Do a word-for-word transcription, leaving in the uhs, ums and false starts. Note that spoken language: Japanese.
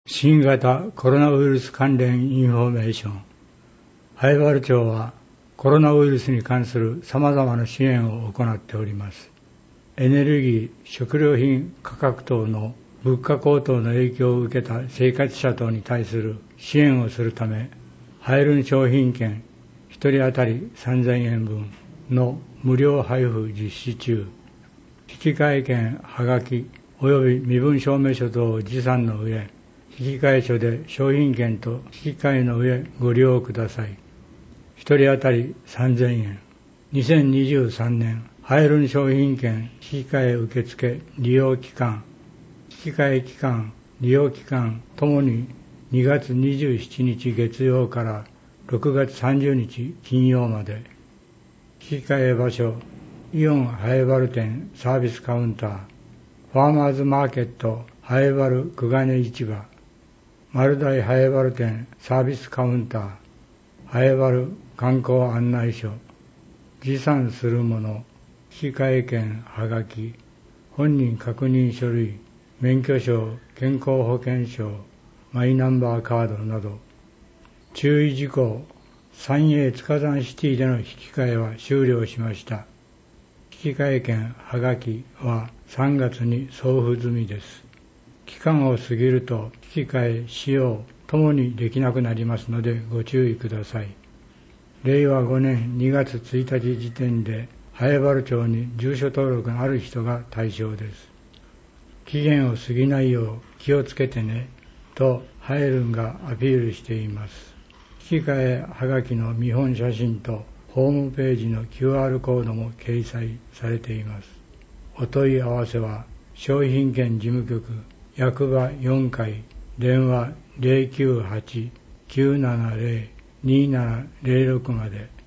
新型コロナウイルス関連インフォメーション。南風原町はコロナウイルスに関する様々な支援を行っております。エネルギー、食料品価格等の物価高騰の影響を受けた生活者等に対する支援をするため、入る商品券ひとり当たりさんぜんえん分の無料配布実施中。引換券、はがき及び身分証明書等を持参の上、引換書で商品券と引き換えの上ご利用ください。ひとり当たりさんぜんえん。にせんにじゅうさんねん入る商品券引き換え受付利用期間、引き換え期間、利用期間ともににがつにじゅうしちにち月曜からろくがつさんじゅうにち金曜まで。引き換え場所、イオン南風原店サービスカウンター、ファーマーズマーケット南風原久我根市場、丸大南風原店サービスカウンター、南風原観光案内所、持参するもの、引換券はがき、本人確認書類、免許証、健康保険証、マイナンバーカードなど。注意事項、三栄塚山シティでの引き換えは終了しました。引換券はがきはさんがつに送付済みです。期間を過ぎると引き換え、使用ともにできなくなりますのでご注意ください。れいわごねんにがつついたち時点で南風原町に住所登録のある人が対象です。期限を過ぎないよう気をつけてねとハイルンがアピールしています。引き換えはがきの見本写真とホームページの キューアール コードも掲載されています。お問い合わせは商品券事務局役場よんかい、電話 ゼロきゅうはち きゅうななゼロ にななゼロろくまで。